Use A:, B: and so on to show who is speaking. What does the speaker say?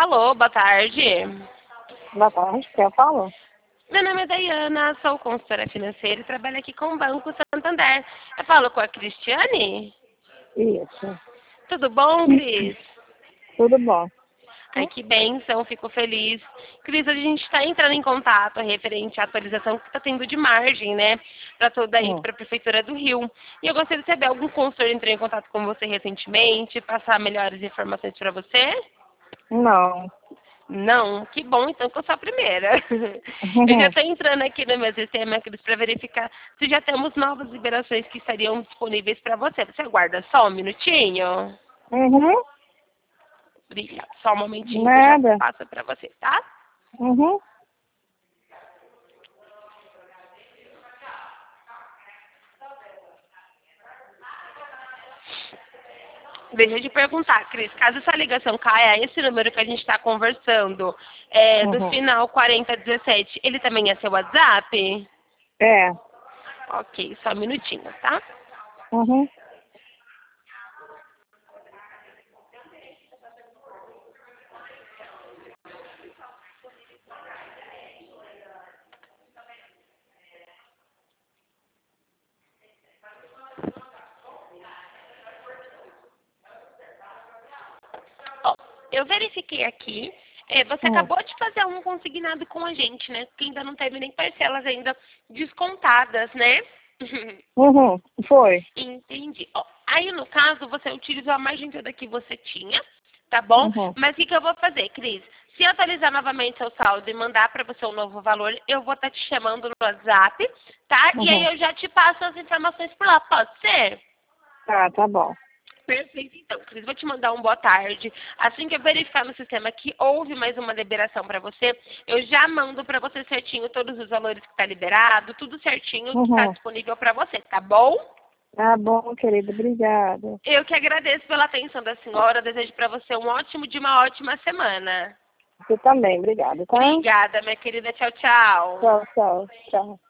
A: Alô, boa tarde.
B: Boa tarde, quem fala?
A: Meu nome é Dayana, sou consultora financeira e trabalho aqui com o Banco Santander. Eu falo com a Cristiane?
B: Isso,
A: Tudo bom, Cris?
B: tudo bom.
A: Ai, que bênção, fico feliz. Cris, a gente está entrando em contato referente à atualização que está tendo de margem, né? Para toda aí, para a Prefeitura do Rio. E eu gostaria de saber, algum consultor entrou em contato com você recentemente, passar melhores informações para você?
B: Não.
A: Não? Que bom, então, que eu sou a primeira. Eu já estou entrando aqui no meu sistema, Cris, para verificar se já temos novas liberações que estariam disponíveis para você. Você aguarda só um minutinho?
B: Uhum.
A: Obrigada. Só um momentinho que eu já
B: Nada.
A: passo para você, tá?
B: Uhum.
A: Deixa eu te perguntar, Cris, caso essa ligação caia, esse número que a gente está conversando, do
B: Uhum.
A: final 4017, ele também é seu WhatsApp?
B: É.
A: Ok, só um minutinho, tá?
B: Uhum.
A: Ó, eu verifiquei aqui, você
B: Uhum.
A: acabou de fazer um consignado com a gente, né? Que ainda não teve nem parcelas ainda descontadas, né?
B: Uhum. Foi.
A: Entendi. Ó, aí, no caso, você utilizou a margem toda que você tinha, tá bom?
B: Uhum.
A: Mas o que eu vou fazer, Cris? Se eu atualizar novamente seu saldo e mandar para você um novo valor, eu vou estar te chamando no WhatsApp, tá? E aí
B: Uhum.
A: eu já te passo as informações por lá, pode ser?
B: Tá bom.
A: Perfeito, então, Cris, vou te mandar um boa tarde. Assim que eu verificar no sistema que houve mais uma liberação para você, eu já mando para você certinho todos os valores que está liberado, tudo certinho que está
B: Uhum.
A: disponível para você, tá bom?
B: Tá bom, querida. Obrigada.
A: Eu que agradeço pela atenção da senhora. Desejo para você um ótimo dia, uma ótima semana.
B: Você também, obrigada, tá?
A: Obrigada, minha querida. Tchau, tchau.
B: Tchau.